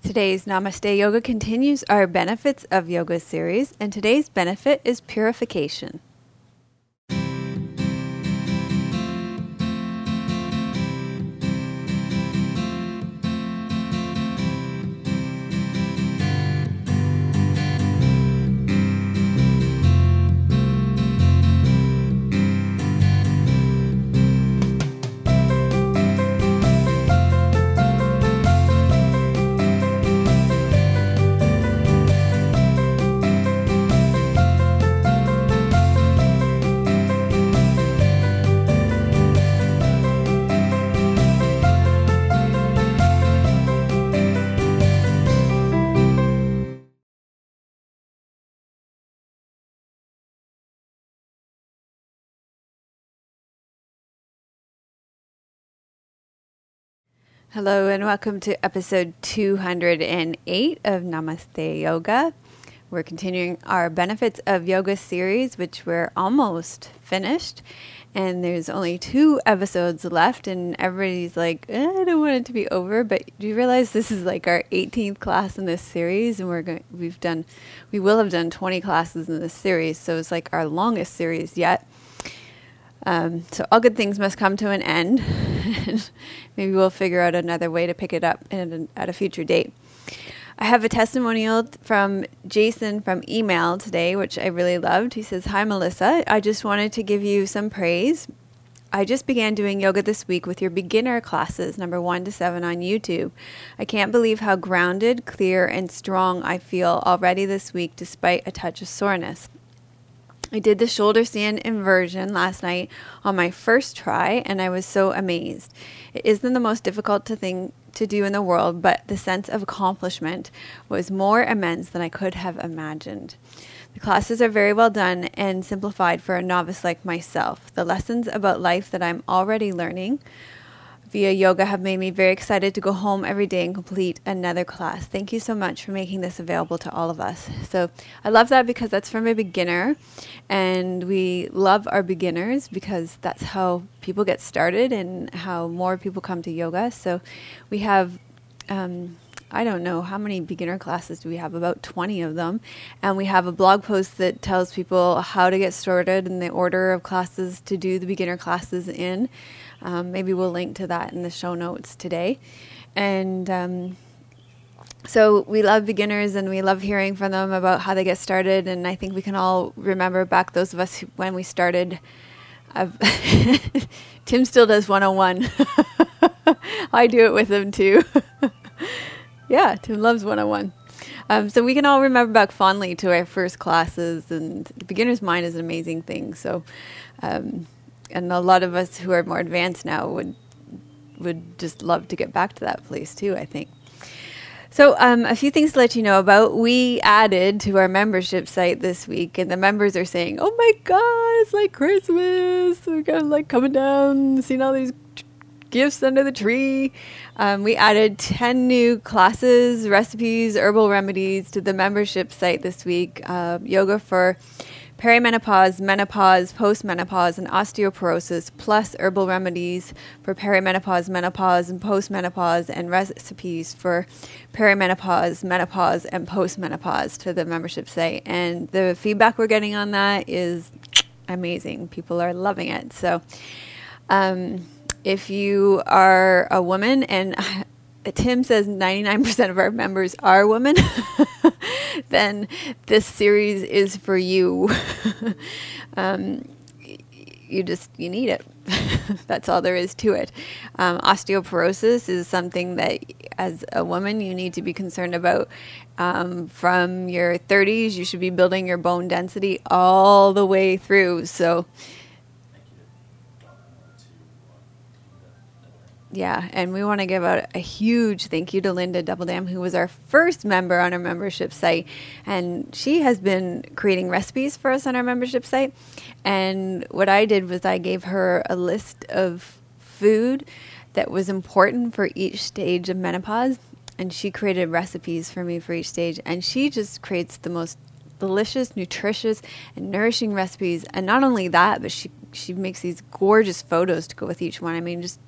Today's Namaste Yoga continues our Benefits of Yoga series, and today's benefit is purification. Hello and welcome to episode 208 of Namaste Yoga. We're continuing our Benefits of Yoga series, which we're almost finished. And there's only 2 episodes left, and everybody's like, I don't want it to be over. But do you realize this is like our 18th class in this series, and we will have done 20 classes in this series, so it's like our longest series yet. So all good things must come to an end. Maybe we'll figure out another way to pick it up at a future date. I have a testimonial from Jason from email today, which I really loved. He says, "Hi, Melissa. I just wanted to give you some praise. I just began doing yoga this week with your beginner classes, number 1 to 7 on YouTube. I can't believe how grounded, clear, and strong I feel already this week, despite a touch of soreness. I did the shoulder stand inversion last night on my first try, and I was so amazed. It isn't the most difficult thing to do in the world, but the sense of accomplishment was more immense than I could have imagined. The classes are very well done and simplified for a novice like myself. The lessons about life that I'm already learning via yoga have made me very excited to go home every day and complete another class. Thank you so much for making this available to all of us." So I love that because that's from a beginner, and we love our beginners because that's how people get started and how more people come to yoga. So we have, I don't know how many beginner classes do we have, about 20 of them. And we have a blog post that tells people how to get started and the order of classes to do the beginner classes in. Maybe we'll link to that in the show notes today. And so we love beginners and we love hearing from them about how they get started. And I think we can all remember back, those of us when we started. Tim still does 101. I do it with him too. Yeah, Tim loves 101. So we can all remember back fondly to our first classes, and the beginner's mind is an amazing thing. So, and a lot of us who are more advanced now would just love to get back to that place too, I think. So a few things to let you know about. We added to our membership site this week, and the members are saying, "Oh my God, it's like Christmas. We're kind of like coming down, seeing all these gifts under the tree." We added 10 new classes, recipes, herbal remedies to the membership site this week. Yoga for perimenopause, menopause, postmenopause, and osteoporosis, plus herbal remedies for perimenopause, menopause, and postmenopause, and recipes for perimenopause, menopause, and postmenopause to the membership site. And the feedback we're getting on that is amazing. People are loving it. So, if you are a woman, and Tim says 99% of our members are women, then this series is for you. You need it. That's all there is to it. Osteoporosis is something that as a woman you need to be concerned about. From your 30s, you should be building your bone density all the way through. So yeah, and we want to give out a huge thank you to Linda Doubledam, who was our first member on our membership site. And she has been creating recipes for us on our membership site. And what I did was I gave her a list of food that was important for each stage of menopause. And she created recipes for me for each stage. And she just creates the most delicious, nutritious, and nourishing recipes. And not only that, but she makes these gorgeous photos to go with each one. I mean, just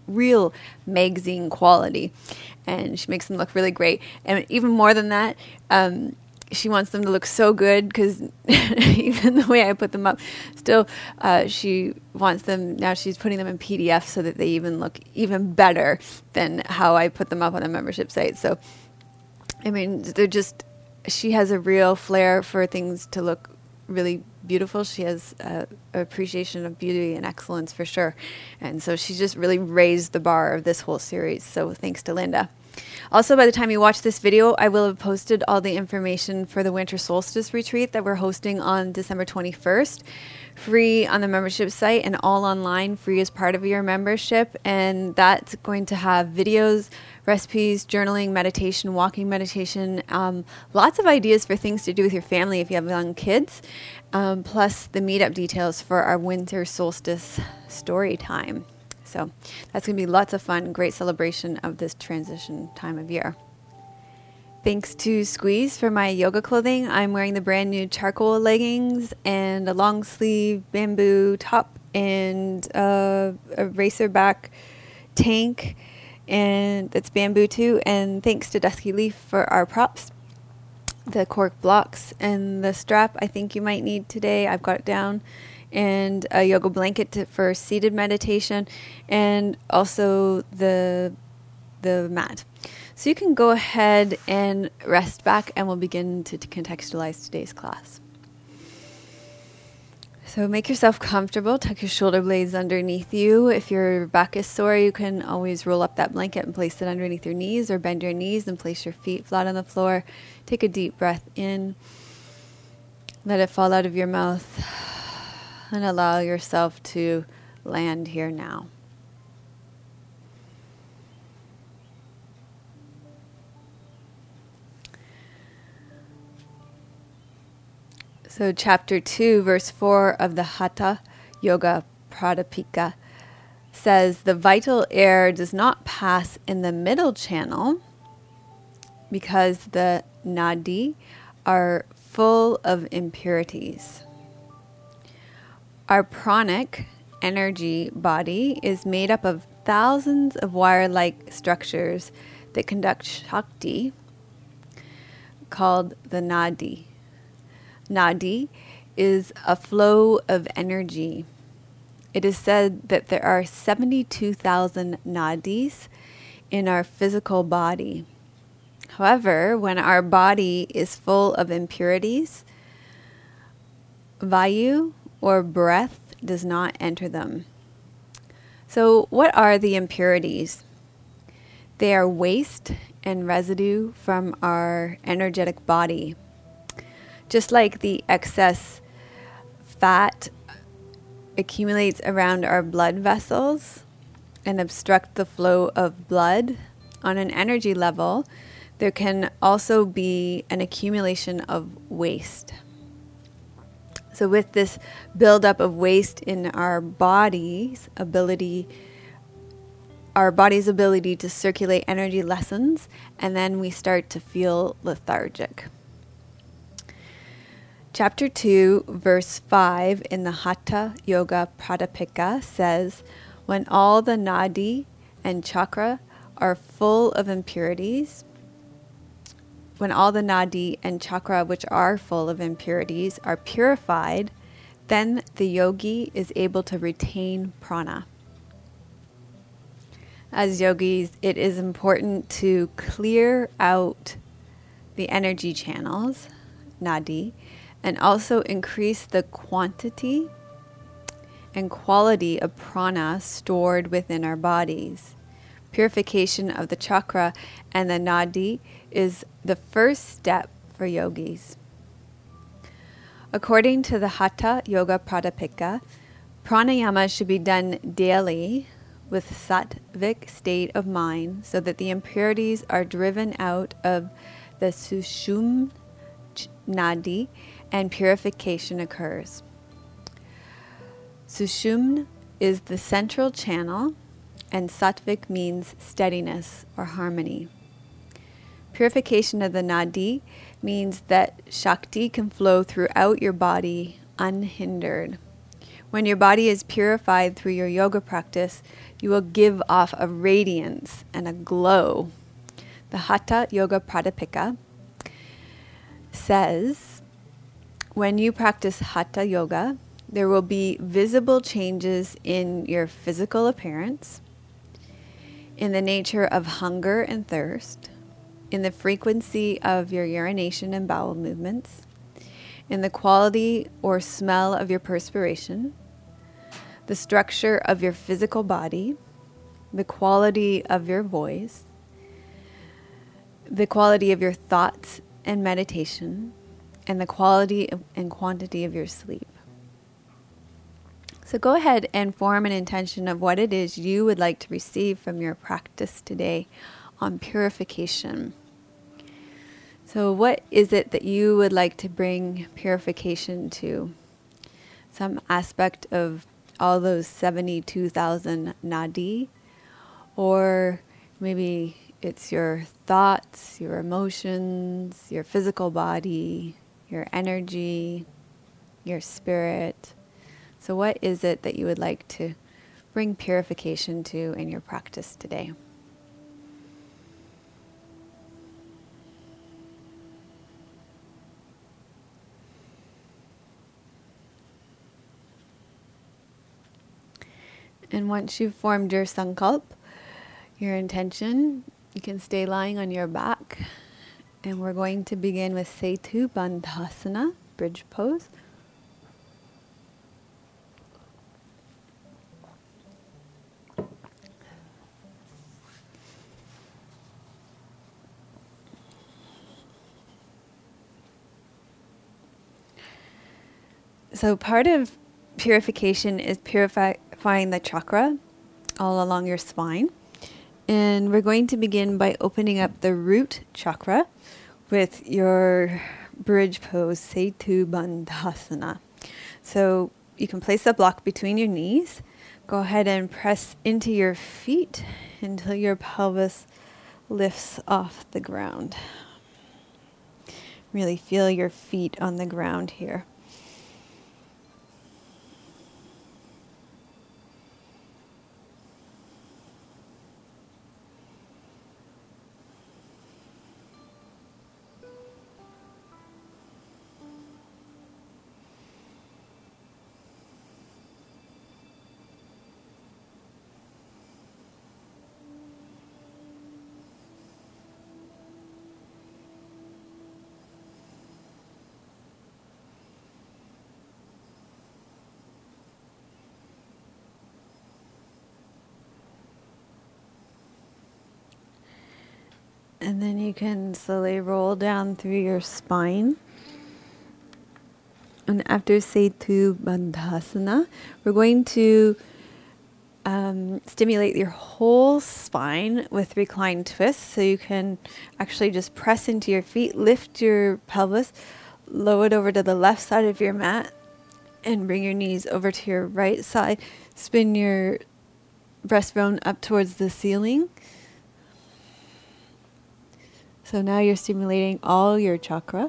real magazine quality, and she makes them look really great. And even more than that, she wants them to look so good, because even the way I put them up, still she wants them, now she's putting them in PDF so that they even look even better than how I put them up on a membership site. So, I mean, she has a real flair for things to look really beautiful. She has appreciation of beauty and excellence for sure. And so she's just really raised the bar of this whole series. So thanks to Linda. Also, by the time you watch this video, I will have posted all the information for the Winter Solstice Retreat that we're hosting on December 21st. Free on the membership site and all online, free as part of your membership. And that's going to have videos, recipes, journaling, meditation, walking meditation, lots of ideas for things to do with your family if you have young kids, plus the meetup details for our Winter Solstice story time. So that's going to be lots of fun, great celebration of this transition time of year. Thanks to Squeeze for my yoga clothing. I'm wearing the brand new charcoal leggings and a long sleeve bamboo top and a racer back tank, and it's bamboo too. And thanks to Dusky Leaf for our props, the cork blocks and the strap I think you might need today. I've got it down. And a yoga blanket for seated meditation, and also the mat. So you can go ahead and rest back, and we'll begin to contextualize today's class. So make yourself comfortable. Tuck your shoulder blades underneath you. If your back is sore, you can always roll up that blanket and place it underneath your knees, or bend your knees and place your feet flat on the floor. Take a deep breath in. Let it fall out of your mouth. And allow yourself to land here now. So chapter 2, verse 4 of the Hatha Yoga Pradipika says, the vital air does not pass in the middle channel because the nadi are full of impurities. Our pranic energy body is made up of thousands of wire-like structures that conduct Shakti, called the Nadi. Nadi is a flow of energy. It is said that there are 72,000 nadis in our physical body. However, when our body is full of impurities, Vayu, or breath, does not enter them. So what are the impurities? They are waste and residue from our energetic body. Just like the excess fat accumulates around our blood vessels and obstruct the flow of blood, on an energy level, there can also be an accumulation of waste. So with this buildup of waste in our body's ability to circulate energy lessens, and then we start to feel lethargic. Chapter 2, verse 5 in the Hatha Yoga Pradipika says, when all the nadi and chakra are full of impurities, when all the nadi and chakra which are full of impurities are purified, then the yogi is able to retain prana. As yogis, it is important to clear out the energy channels, nadi, and also increase the quantity and quality of prana stored within our bodies. Purification of the chakra and the nadi is the first step for yogis. According to the Hatha Yoga Pradipika, pranayama should be done daily with sattvic state of mind so that the impurities are driven out of the sushumna nadi and purification occurs. Sushumna is the central channel, and sattvic means steadiness or harmony. Purification of the nadi means that Shakti can flow throughout your body unhindered. When your body is purified through your yoga practice, you will give off a radiance and a glow. The Hatha Yoga Pradipika says, when you practice Hatha Yoga, there will be visible changes in your physical appearance, in the nature of hunger and thirst, in the frequency of your urination and bowel movements, in the quality or smell of your perspiration, the structure of your physical body, the quality of your voice, the quality of your thoughts and meditation, and the quality and quantity of your sleep. So go ahead and form an intention of what it is you would like to receive from your practice today on purification. So what is it that you would like to bring purification to? Some aspect of all those 72,000 nadi? Or maybe it's your thoughts, your emotions, your physical body, your energy, your spirit. So what is it that you would like to bring purification to in your practice today? And once you've formed your sankalp, your intention, you can stay lying on your back. And we're going to begin with Setu Bandhasana, bridge pose. So part of purification is purifying the chakra all along your spine. And we're going to begin by opening up the root chakra with your bridge pose, Setu Bandhasana. So you can place a block between your knees. Go ahead and press into your feet until your pelvis lifts off the ground. Really feel your feet on the ground here. And then you can slowly roll down through your spine. And after Setu Bandhasana, we're going to stimulate your whole spine with reclined twists. So you can actually just press into your feet, lift your pelvis, lower it over to the left side of your mat, and bring your knees over to your right side. Spin your breastbone up towards the ceiling. So now you're stimulating all your chakra.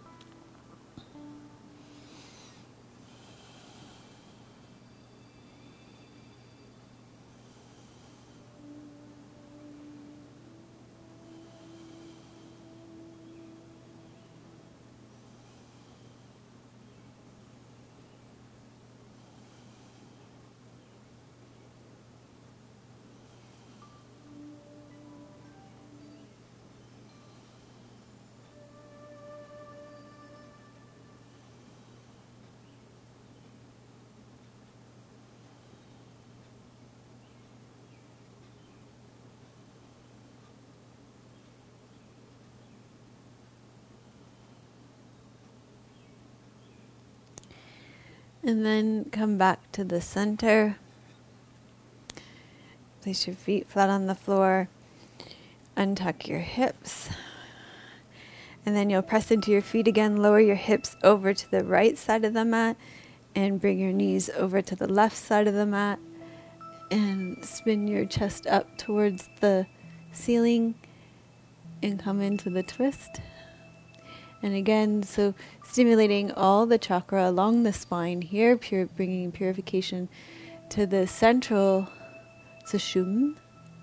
And then come back to the center. Place your feet flat on the floor. Untuck your hips. And then you'll press into your feet again. Lower your hips over to the right side of the mat. And bring your knees over to the left side of the mat. And spin your chest up towards the ceiling. And come into the twist. And again, so stimulating all the chakra along the spine here, bringing purification to the central sushumna,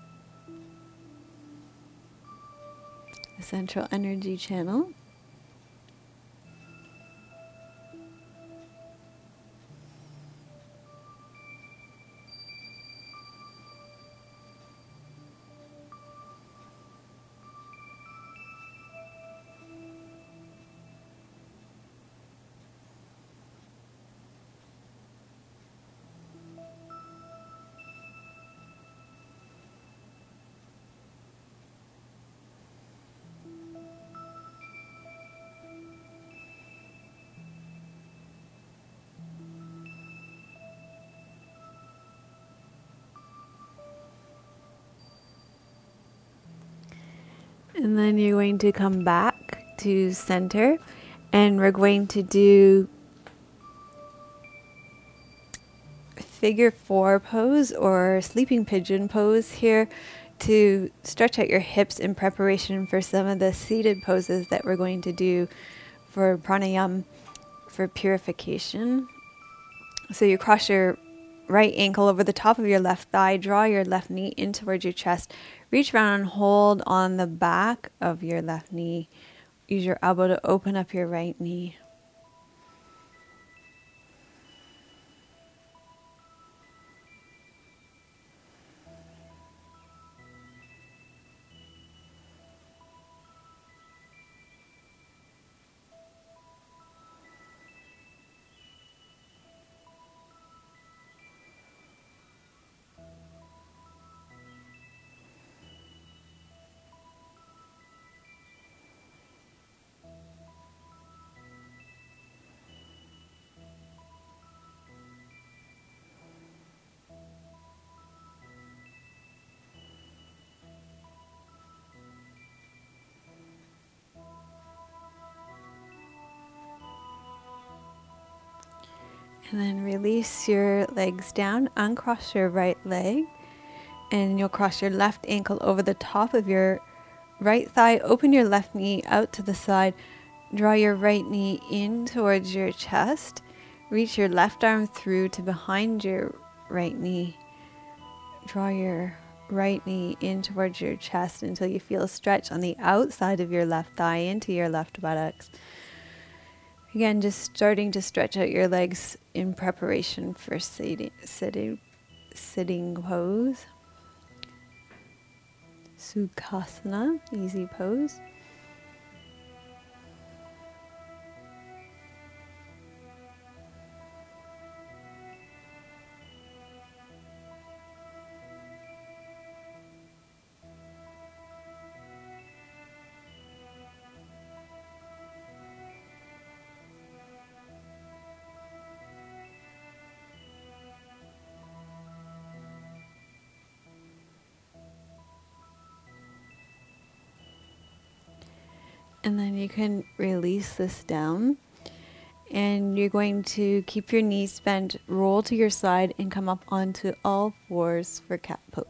the central energy channel. And then you're going to come back to center, and we're going to do figure 4 pose or sleeping pigeon pose here to stretch out your hips in preparation for some of the seated poses that we're going to do for pranayama for purification. So you cross your right ankle over the top of your left thigh, draw your left knee in towards your chest, reach around and hold on the back of your left knee. Use your elbow to open up your right knee. And then release your legs down, uncross your right leg, and you'll cross your left ankle over the top of your right thigh, open your left knee out to the side, draw your right knee in towards your chest, reach your left arm through to behind your right knee, draw your right knee in towards your chest until you feel a stretch on the outside of your left thigh into your left buttocks. Again, just starting to stretch out your legs in preparation for sitting pose. Sukhasana, easy pose. And then you can release this down. And you're going to keep your knees bent, roll to your side, and come up onto all fours for cat pose.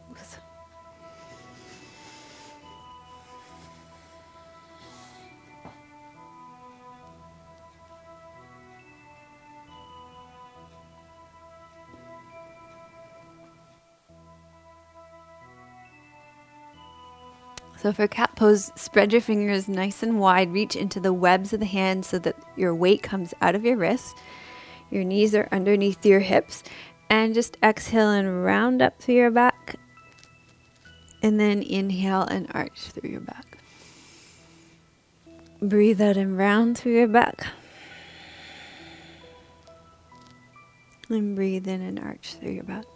So for cat pose, spread your fingers nice and wide, reach into the webs of the hands so that your weight comes out of your wrists. Your knees are underneath your hips, and just exhale and round up through your back, and then inhale and arch through your back. Breathe out and round through your back, and breathe in and arch through your back.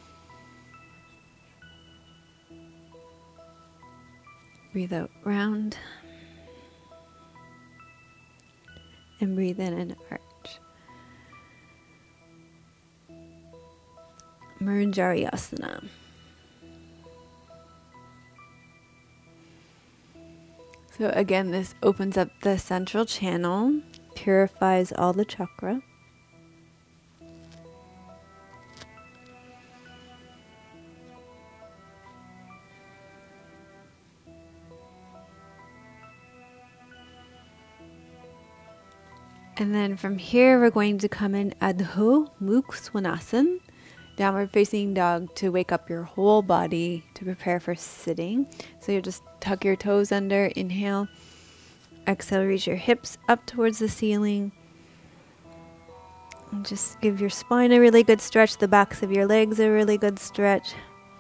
Breathe out, round, and breathe in and arch. Murjariasana. So again, this opens up the central channel, purifies all the chakra. And then from here, we're going to come in Adho Mukha Svanasana, downward facing dog, to wake up your whole body to prepare for sitting. So you just tuck your toes under, inhale, exhale, reach your hips up towards the ceiling. And just give your spine a really good stretch, the backs of your legs a really good stretch.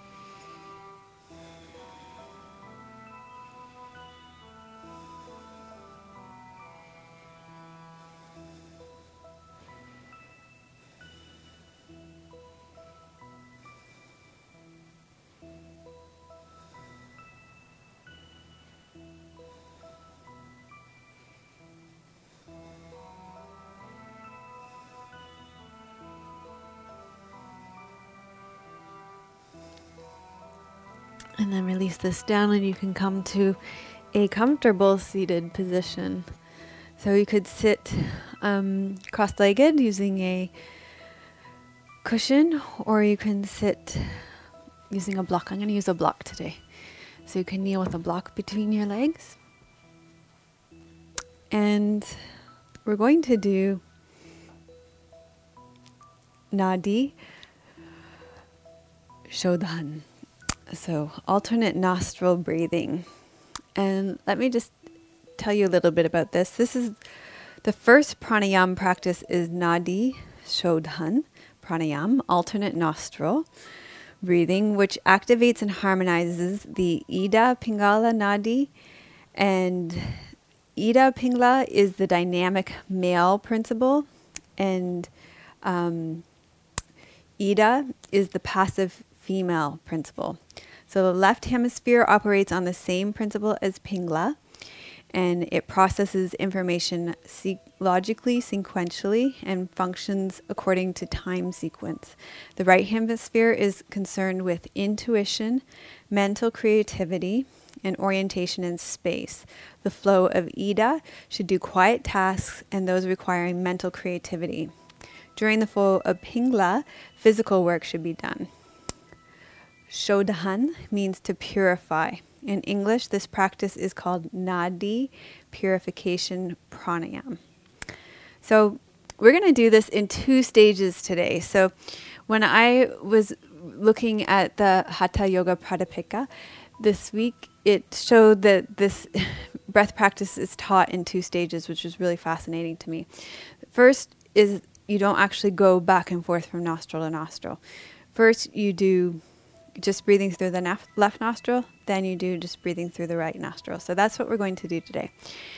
And then release this down, and you can come to a comfortable seated position. So you could sit cross-legged using a cushion, or you can sit using a block. I'm going to use a block today. So you can kneel with a block between your legs. And we're going to do Nadi Shodhan. So alternate nostril breathing. And let me just tell you a little bit about this. This is the first pranayama practice is Nadi Shodhan pranayama, alternate nostril breathing, which activates and harmonizes the Ida Pingala Nadi. And Ida Pingala is the dynamic male principle, and Ida is the passive female principle. So the left hemisphere operates on the same principle as Pingala, and it processes information logically, sequentially, and functions according to time sequence. The right hemisphere is concerned with intuition, mental creativity, and orientation in space. The flow of Ida should do quiet tasks and those requiring mental creativity. During the flow of Pingala, physical work should be done. Shodhan means to purify. In English, this practice is called Nadi Purification Pranayama. So we're going to do this in 2 stages today. So when I was looking at the Hatha Yoga Pradipika this week, it showed that this breath practice is taught in 2 stages, which was really fascinating to me. First is you don't actually go back and forth from nostril to nostril. First, you do just breathing through the left nostril, then you do just breathing through the right nostril. So that's what we're going to do today.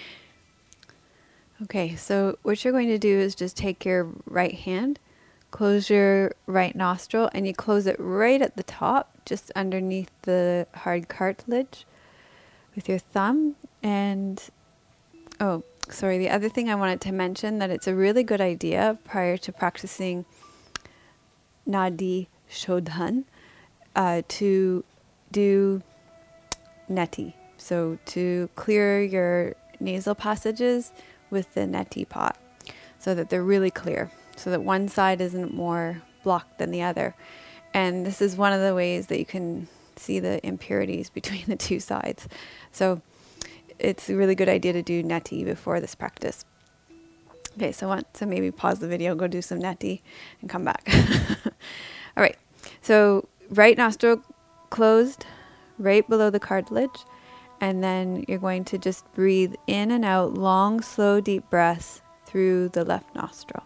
Okay, so what you're going to do is just take your right hand, close your right nostril, and you close it right at the top, just underneath the hard cartilage with your thumb. And, the other thing I wanted to mention, that it's a really good idea prior to practicing Nadi Shodhan, to do neti. So to clear your nasal passages with the neti pot so that they're really clear, so that one side isn't more blocked than the other. And this is one of the ways that you can see the impurities between the 2 sides. So it's a really good idea to do neti before this practice. Okay, so maybe pause the video, go do some neti, and come back. All right, so right nostril closed right below the cartilage, and then you're going to just breathe in and out long, slow, deep breaths through the left nostril.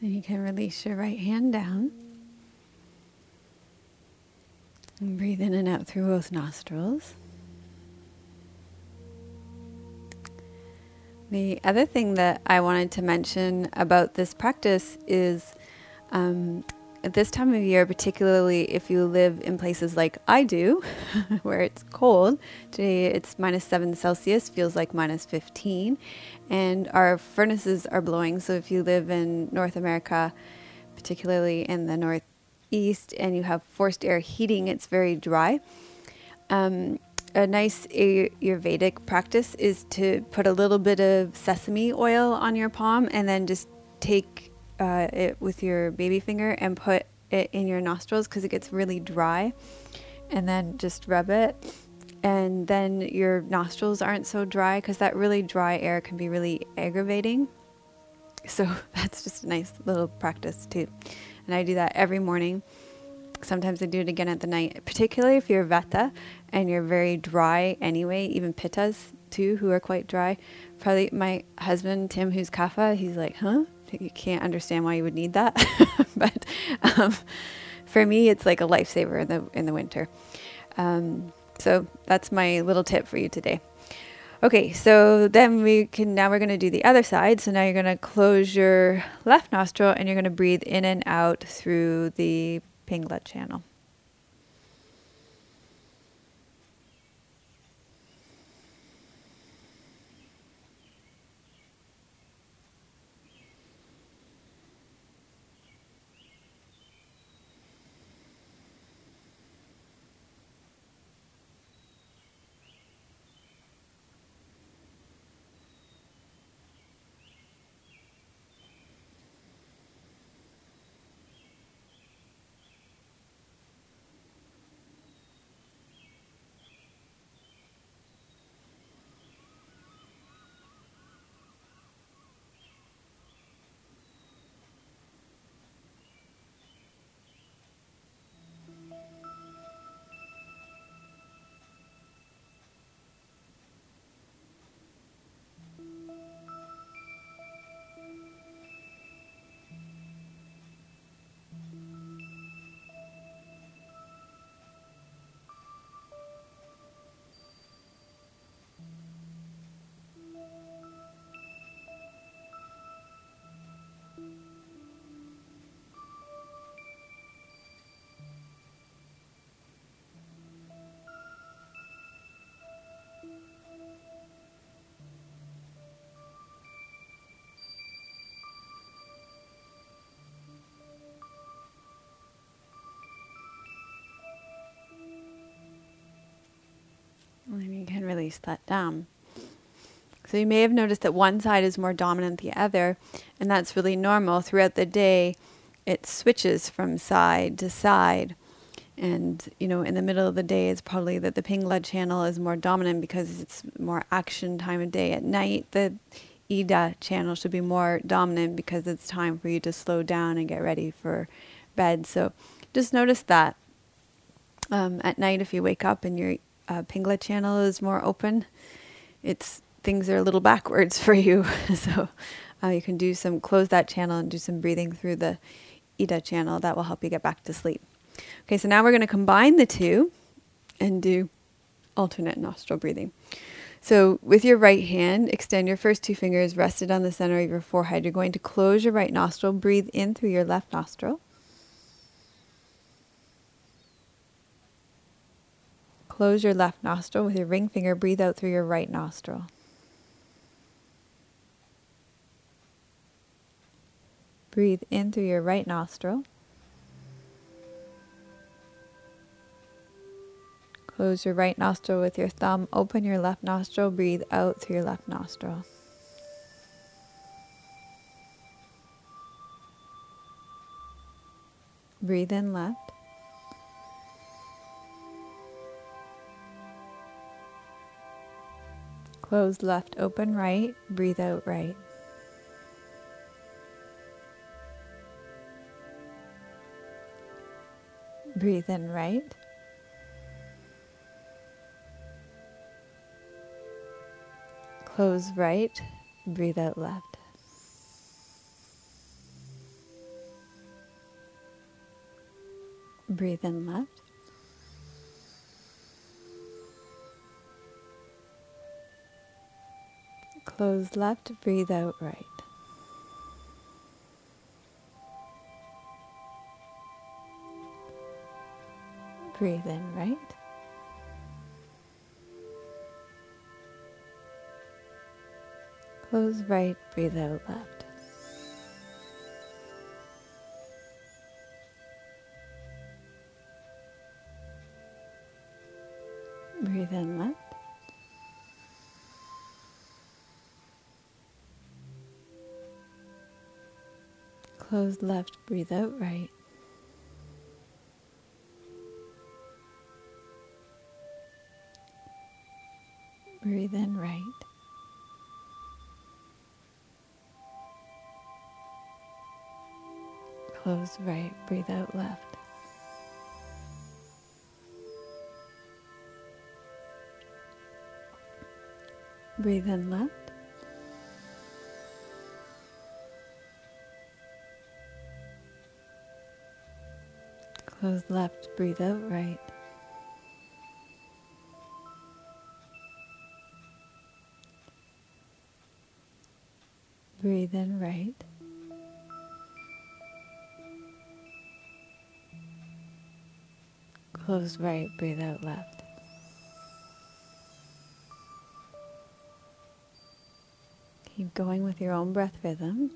Then you can release your right hand down. And breathe in and out through both nostrils. The other thing that I wanted to mention about this practice is at this time of year, particularly if you live in places like I do, where it's cold. Today it's -7 Celsius, feels like -15, and our furnaces are blowing. So if you live in North America, particularly in the Northeast, and you have forced air heating, it's very dry. A nice Ayurvedic practice is to put a little bit of sesame oil on your palm and then just take it with your baby finger and put it in your nostrils because it gets really dry, and then just rub it, and then your nostrils aren't so dry because that really dry air can be really aggravating. So that's just a nice little practice too, and I do that every morning. Sometimes I do it again at the night, particularly if you're Vata and you're very dry anyway, even Pittas too, who are quite dry. Probably my husband, Tim, who's Kapha, he's like, huh? You can't understand why you would need that. But for me, it's like a lifesaver in the winter. So that's my little tip for you today. Okay, so then now we're going to do the other side. So now you're going to close your left nostril and you're going to breathe in and out through the Pingala channel. And then you can release that down. So you may have noticed that one side is more dominant than the other, and that's really normal. Throughout the day, it switches from side to side. And, in the middle of the day, it's probably that the Pingala channel is more dominant because it's more action time of day. At night, the Ida channel should be more dominant because it's time for you to slow down and get ready for bed. So just notice that. At night, if you wake up and your Pingala channel is more open, things are a little backwards for you. So you can close that channel and do some breathing through the Ida channel. That will help you get back to sleep. Okay, so now we're going to combine the two and do alternate nostril breathing. So with your right hand, extend your first two fingers rested on the center of your forehead. You're going to close your right nostril, breathe in through your left nostril. Close your left nostril with your ring finger, breathe out through your right nostril. Breathe in through your right nostril. Close your right nostril with your thumb, open your left nostril, breathe out through your left nostril. Breathe in left. Close left, open right, breathe out right. Breathe in right. Close right, breathe out left. Breathe in left. Close left, breathe out right. Breathe in right. Close right, breathe out left. Breathe in left. Close left, breathe out right. Breathe in right. Close right, breathe out left. Breathe in left. Close left, breathe out right. Breathe in right. Close right, breathe out left. Keep going with your own breath rhythm.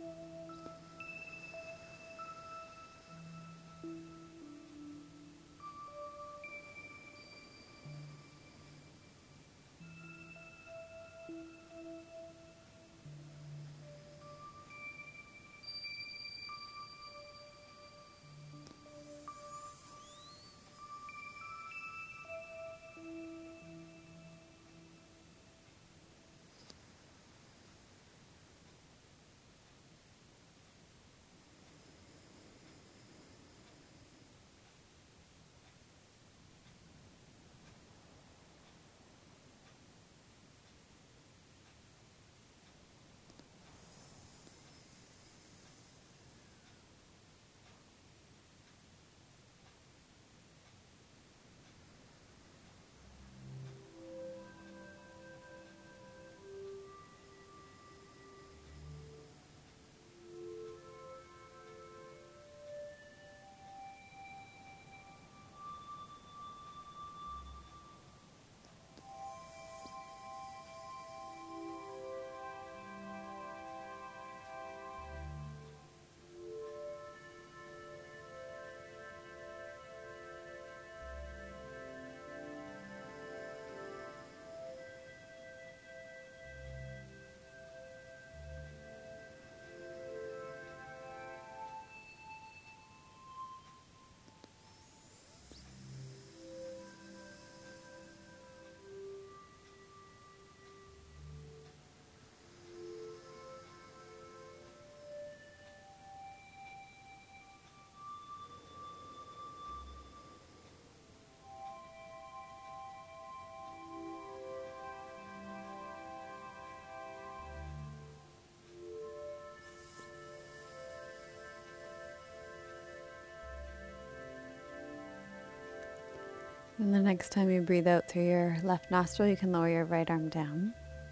And the next time you breathe out through your left nostril, you can lower your right arm down.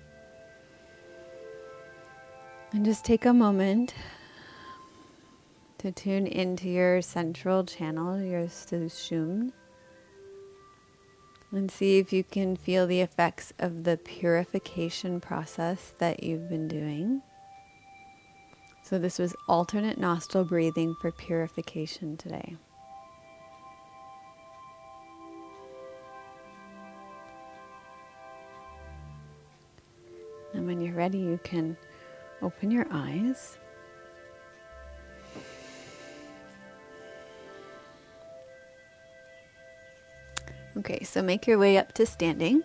And just take a moment to tune into your central channel, your Sushumna, and see if you can feel the effects of the purification process that you've been doing. So this was alternate nostril breathing for purification today. And when you're ready, you can open your eyes. Okay, so make your way up to standing.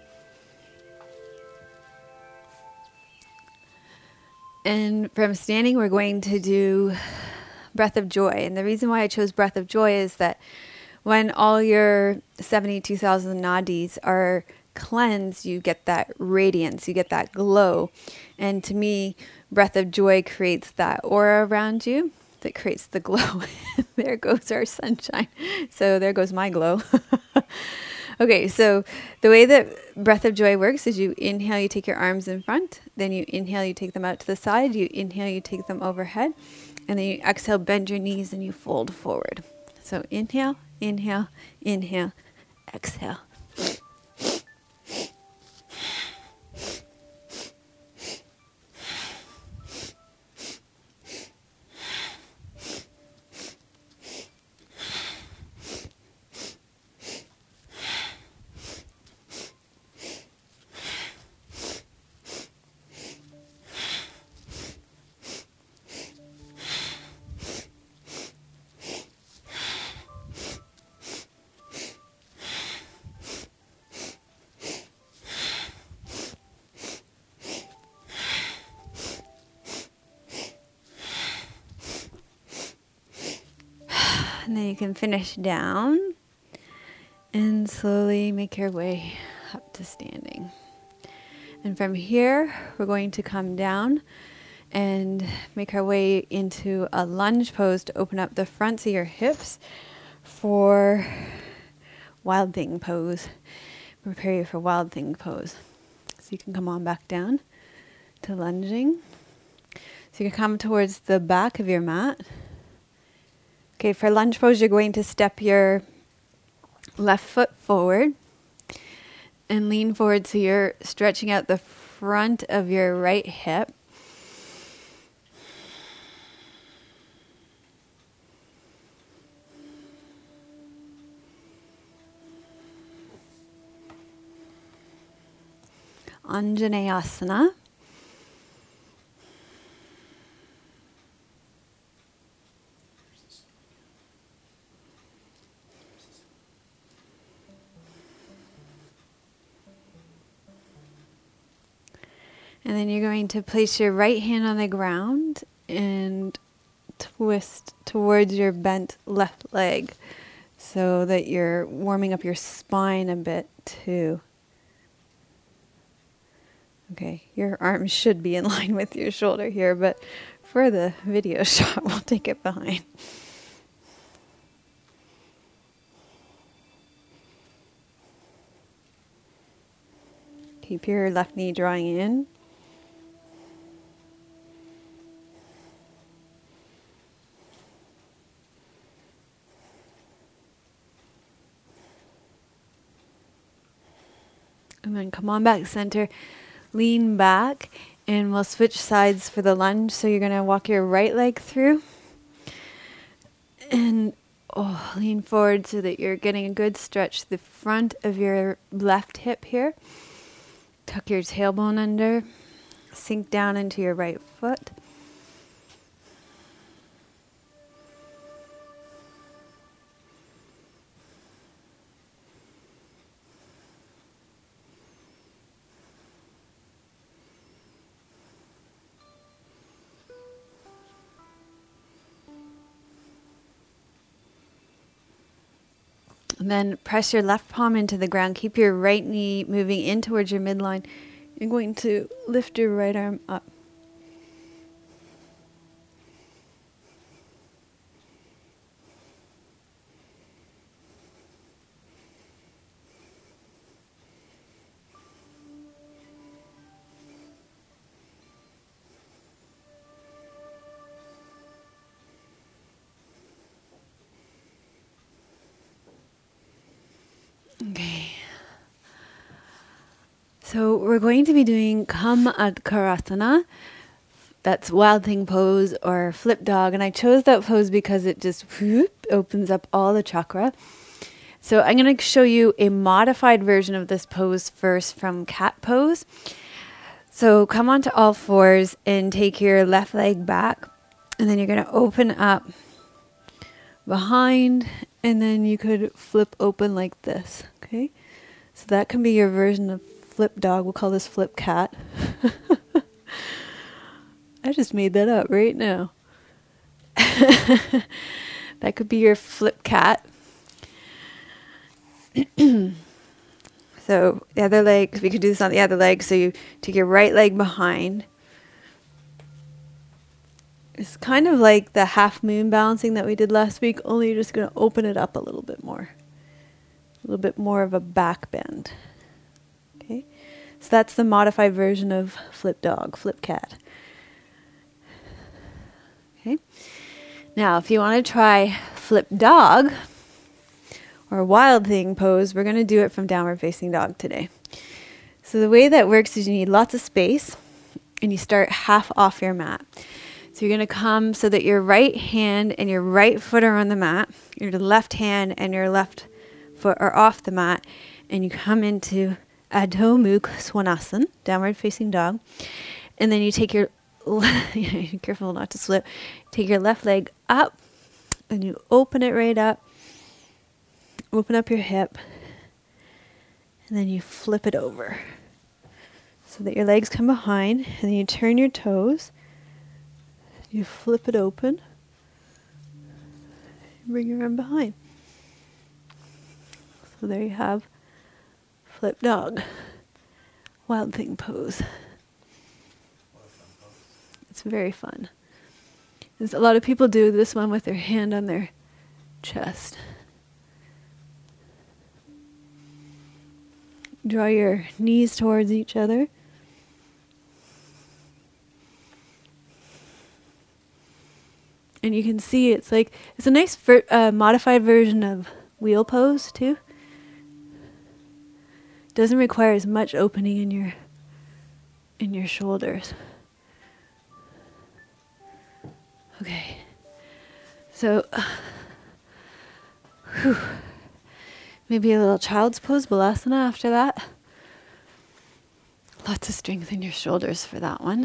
And from standing, we're going to do breath of joy. And the reason why I chose breath of joy is that when all your 72,000 nadis are cleansed, you get that radiance, you get that glow. And to me, breath of joy creates that aura around you. that creates the glow. There goes our sunshine. So there goes my glow. Okay, so the way that Breath of Joy works is you inhale, you take your arms in front, then you inhale, you take them out to the side, you inhale, you take them overhead, and then you exhale, bend your knees, and you fold forward. So inhale, inhale, inhale, exhale. And then you can finish down and slowly make your way up to standing. And from here, we're going to come down and make our way into a lunge pose to open up the fronts of your hips for Wild Thing pose. Prepare you for Wild Thing pose. So you can come on back down to lunging. So you can come towards the back of your mat. Okay, for lunge pose, you're going to step your left foot forward and lean forward so you're stretching out the front of your right hip. Anjaneyasana. And then you're going to place your right hand on the ground and twist towards your bent left leg so that you're warming up your spine a bit too. Okay, your arms should be in line with your shoulder here, but for the video shot, we'll take it behind. Keep your left knee drawing in. And then come on back center, lean back, and we'll switch sides for the lunge. So you're going to walk your right leg through and lean forward so that you're getting a good stretch to the front of your left hip here. Tuck your tailbone under, sink down into your right foot. And then press your left palm into the ground. Keep your right knee moving in towards your midline. You're going to lift your right arm up. Okay. So we're going to be doing Kamadkarasana. That's Wild Thing pose or flip dog. And I chose that pose because it just opens up all the chakra. So I'm going to show you a modified version of this pose first from cat pose. So come onto all fours and take your left leg back. And then you're going to open up behind. And then you could flip open like this. Okay. So that can be your version of flip dog. We'll call this flip cat. I just made that up right now. That could be your flip cat. So the other leg, we could do this on the other leg. So you take your right leg behind. It's kind of like the half moon balancing that we did last week, only you're just going to open it up a little bit more. A little bit more of a back bend. Okay, so that's the modified version of flip dog, flip cat. Okay, now if you want to try flip dog or wild thing pose, we're going to do it from downward facing dog today. So the way that works is you need lots of space and you start half off your mat. So you're going to come so that your right hand and your right foot are on the mat, your left hand and your left foot are off the mat, and you come into Adho Mukha Svanasana, downward facing dog, and then you take your, careful not to slip, take your left leg up and you open it right up, open up your hip, and then you flip it over so that your legs come behind, and then you turn your toes, you flip it open, bring your arm behind. So there you have flip dog, wild thing pose. It's very fun. There's a lot of people do this one with their hand on their chest. Draw your knees towards each other. And you can see it's like, it's a nice modified version of wheel pose too. Doesn't require as much opening in your shoulders. Okay. So maybe a little child's pose, balasana after that. Lots of strength in your shoulders for that one.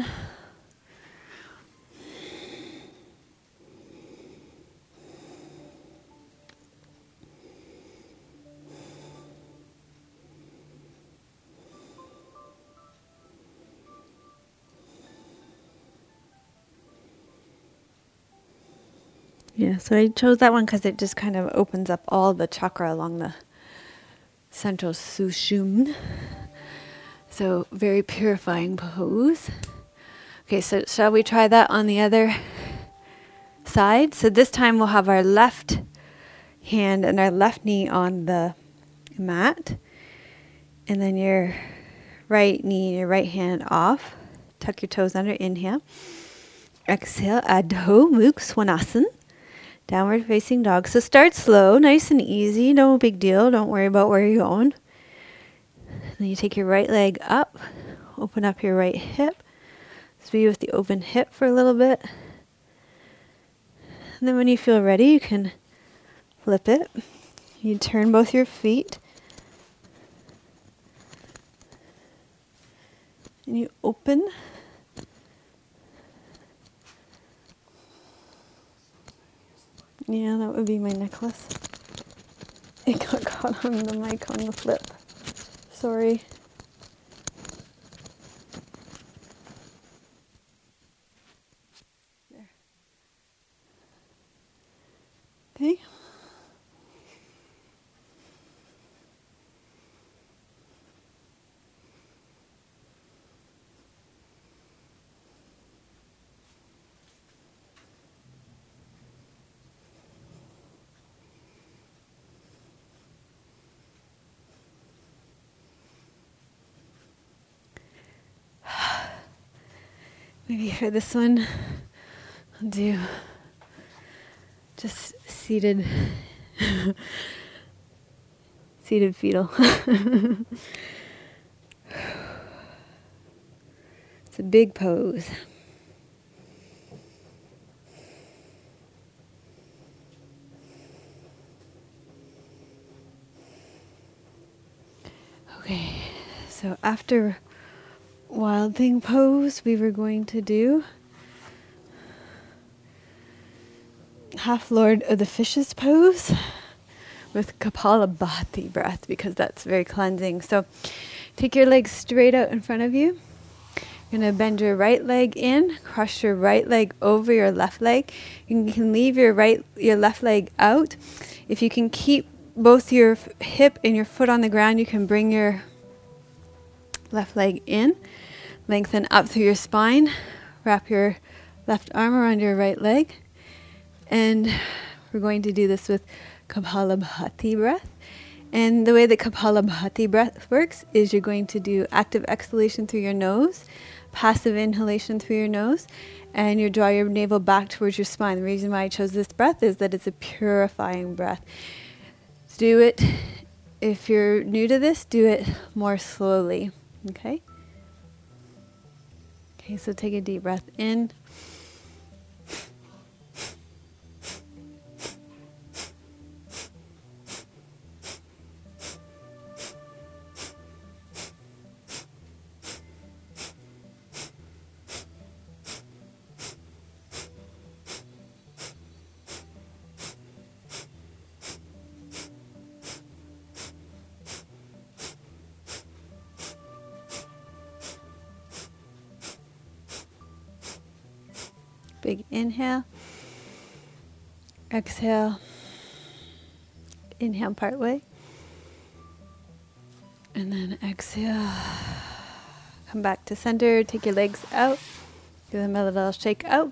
Yeah, so I chose that one because it just kind of opens up all the chakra along the central sushumna. So very purifying pose. Okay, so shall we try that on the other side? So this time we'll have our left hand and our left knee on the mat. And then your right knee and your right hand off. Tuck your toes under, inhale. Exhale, Adho Mukha Svanasana. Downward facing dog. So start slow, nice and easy, no big deal. Don't worry about where you're going. Then you take your right leg up, open up your right hip. So be with the open hip for a little bit. And then when you feel ready, you can flip it. You turn both your feet. And you open. Yeah, that would be my necklace. It got caught on the mic on the flip. Sorry. There. Okay. Maybe for this one, I'll do just seated fetal. It's a big pose. Okay, so after Wild Thing pose, we were going to do Half Lord of the Fishes pose with Kapalabhati breath, because that's very cleansing. So take your legs straight out in front of you. You're going to bend your right leg in, cross your right leg over your left leg. You can leave your left leg out. If you can keep both your hip and your foot on the ground, you can bring your left leg in, lengthen up through your spine, wrap your left arm around your right leg. And we're going to do this with Kapalabhati breath. And the way the Kapalabhati breath works is you're going to do active exhalation through your nose, passive inhalation through your nose, and you draw your navel back towards your spine. The reason why I chose this breath is that it's a purifying breath. Do it, if you're new to this, do it more slowly. Okay? Okay, so take a deep breath in. Big inhale. Exhale. Inhale part way. And then exhale. Come back to center. Take your legs out. Give them a little shake out.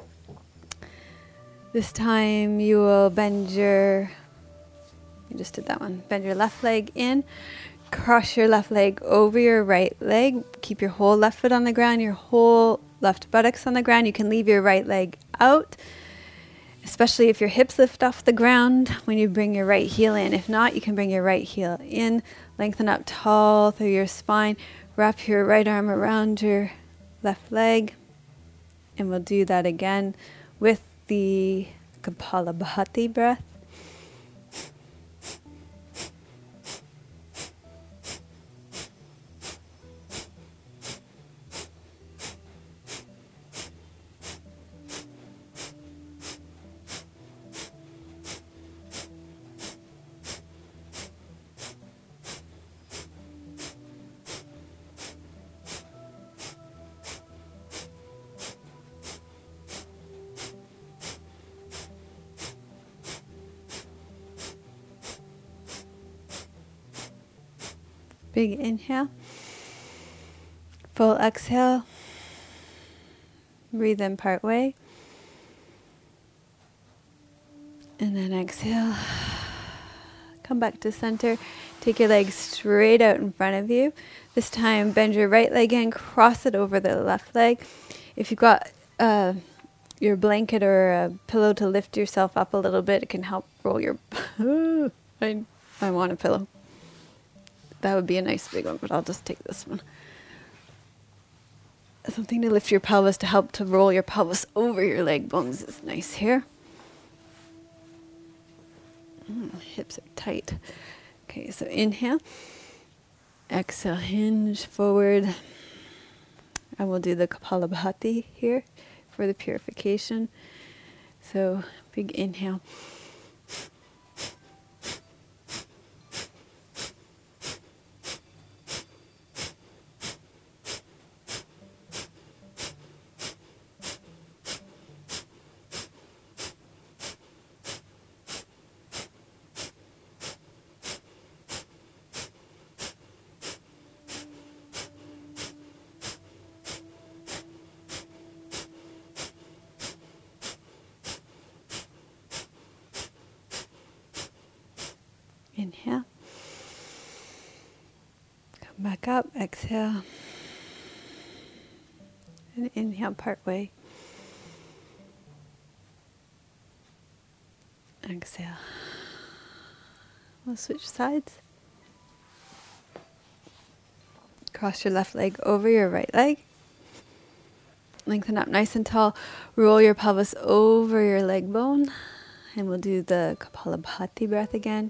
This time you will bend your, you just did that one. Bend your left leg in. Cross your left leg over your right leg. Keep your whole left foot on the ground, your whole left buttocks on the ground. You can leave your right leg out, especially if your hips lift off the ground when you bring your right heel in. If not, you can bring your right heel in, lengthen up tall through your spine, wrap your right arm around your left leg, and we'll do that again with the Kapalabhati breath. Big inhale, full exhale, breathe in part way, and then exhale, come back to center, take your legs straight out in front of you. This time bend your right leg in, cross it over the left leg. If you've got your blanket or a pillow to lift yourself up a little bit, it can help roll your, I want a pillow. That would be a nice big one, but I'll just take this one. Something to lift your pelvis to help to roll your pelvis over your leg bones is nice here. Hips are tight. Okay, so inhale. Exhale, hinge forward. I will do the Kapalabhati here for the purification. So big inhale. Inhale. Come back up. Exhale. And inhale part way. Exhale. We'll switch sides. Cross your left leg over your right leg. Lengthen up nice and tall. Roll your pelvis over your leg bone. And we'll do the Kapalabhati breath again.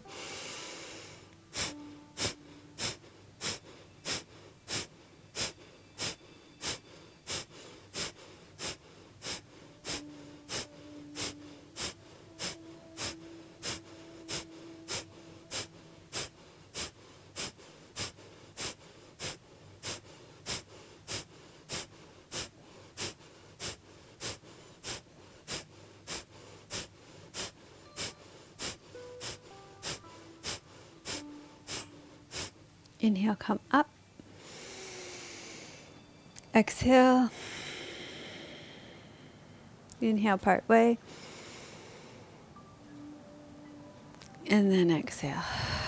Inhale, come up. Exhale. Inhale part way. And then exhale.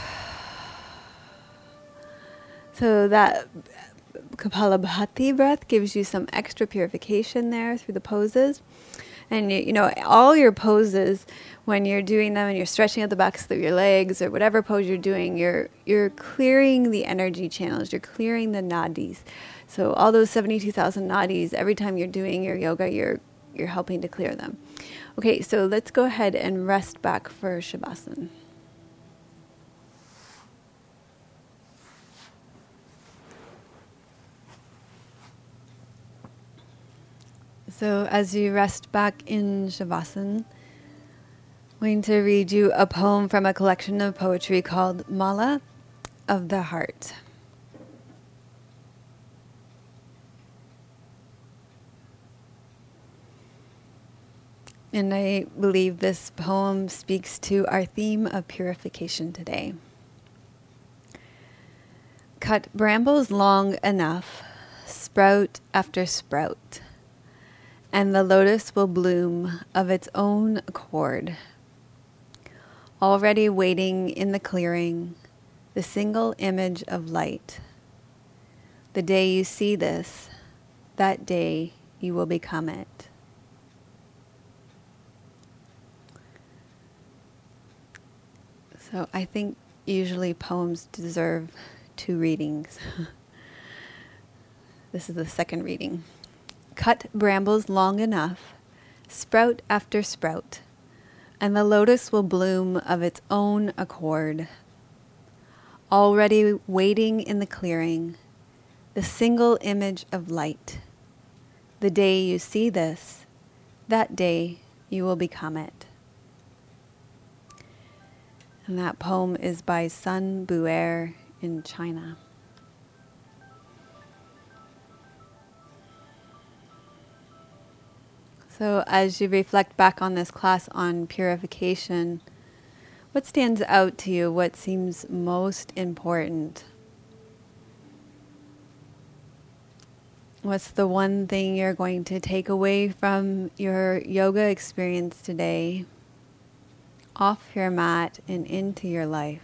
So that Kapalabhati breath gives you some extra purification there through the poses. And you know, all your poses, when you're doing them and you're stretching out the backs of your legs or whatever pose you're doing, you're clearing the energy channels, you're clearing the nadis. So all those 72,000 nadis, every time you're doing your yoga, you're helping to clear them. Okay, so let's go ahead and rest back for Shavasana. So as you rest back in Shavasana, I'm going to read you a poem from a collection of poetry called Mala of the Heart. And I believe this poem speaks to our theme of purification today. Cut brambles long enough, sprout after sprout, and the lotus will bloom of its own accord. Already waiting in the clearing, the single image of light. The day you see this, that day you will become it. So I think usually poems deserve 2 readings. This is the second reading. Cut brambles long enough, sprout after sprout, and the lotus will bloom of its own accord. Already waiting in the clearing, the single image of light. The day you see this, that day you will become it. And that poem is by Sun Bu'er in China. So as you reflect back on this class on purification, what stands out to you? What seems most important? What's the one thing you're going to take away from your yoga experience today, off your mat and into your life?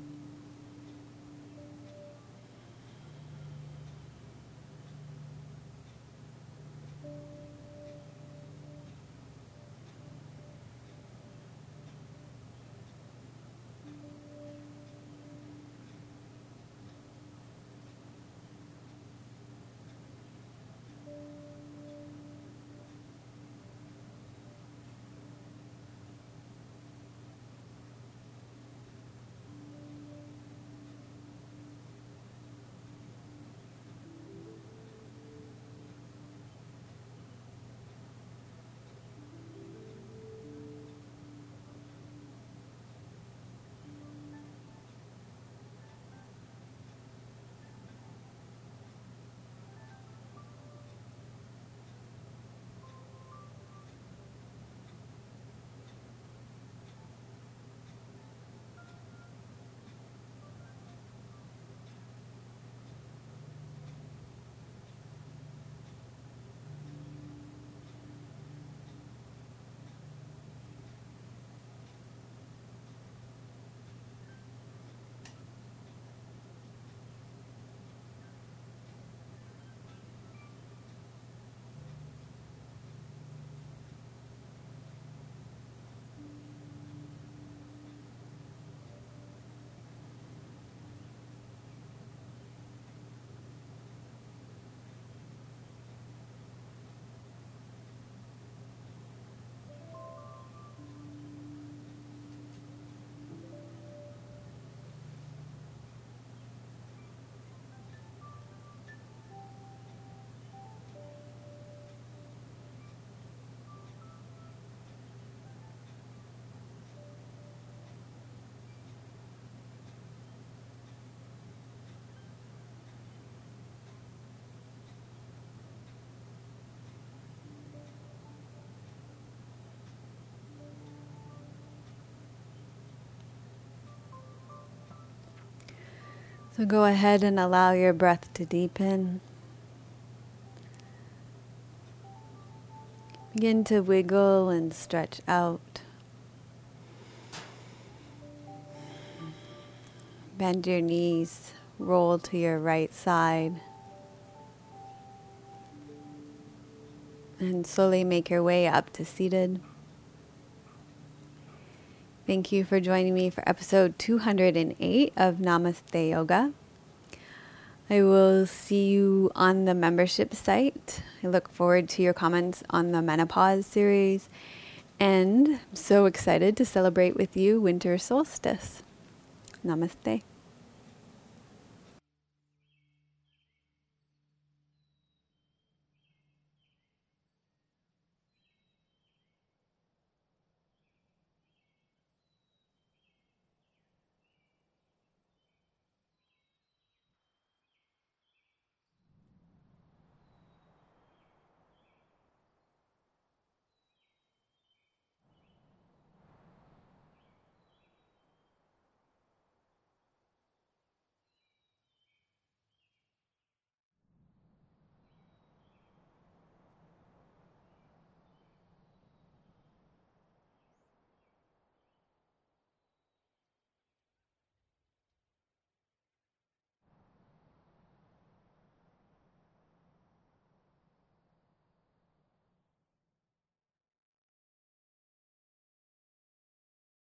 So go ahead and allow your breath to deepen. Begin to wiggle and stretch out. Bend your knees, roll to your right side, and slowly make your way up to seated. Thank you for joining me for episode 208 of Namaste Yoga. I will see you on the membership site. I look forward to your comments on the menopause series, and I'm so excited to celebrate with you winter solstice. Namaste.